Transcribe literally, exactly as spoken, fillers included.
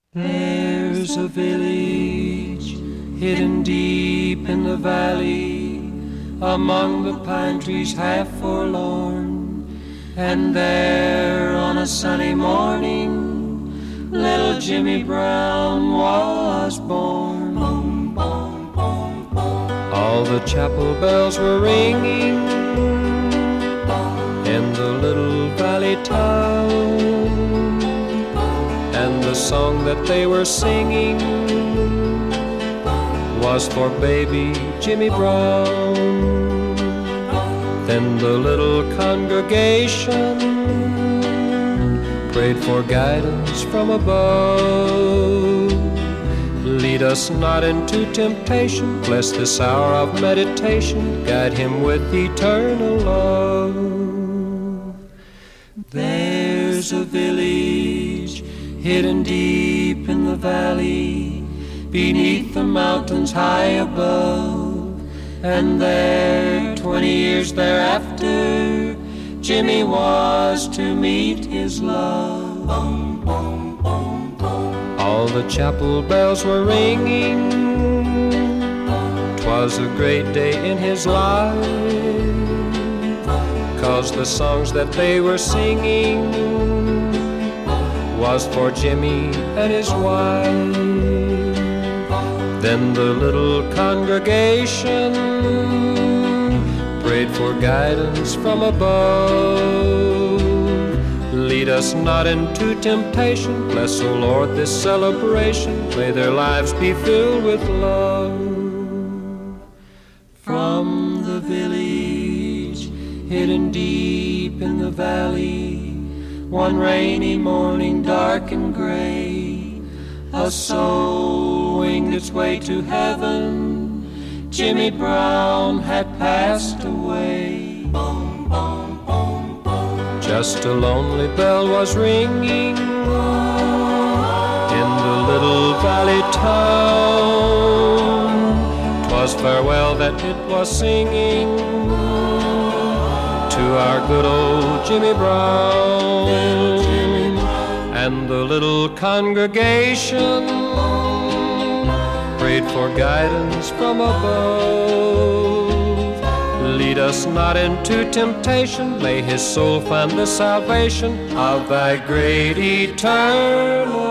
There's a village hidden deep in the valley, among the pine trees half forlorn. And there on a sunny morning, little Jimmy Brown was born. Boom, boom, boom, boom. All the chapel bells were ringing in the little valley town, and the song that they were singing was for baby Jimmy Brown. Then the little congregation prayed for guidance from above. Lead us not into temptation, bless this hour of meditation, guide him with eternal love. There's a village hidden deep in the valley, beneath the mountains high above. And there, twenty years thereafter, Jimmy was to meet his love. Boom, boom, boom, boom. All the chapel bells were ringing, 'twas a great day in his life, 'cause the songs that they were singing was for Jimmy and his wife. Then the little congregation prayed for guidance from above. Lead us not into temptation, bless, O Lord, this celebration, may their lives be filled with love. From the village hidden deep in the valley, one rainy morning dark and gray, a soul winged its way to heaven. Jimmy Brown had passed away. Boom, boom, boom, boom. Just a lonely bell was ringing in the little valley town. 'Twas farewell that it was singing to our good old Jimmy Brown. And the little congregation prayed for guidance from above. Lead us not into temptation, may his soul find the salvation of thy great eternal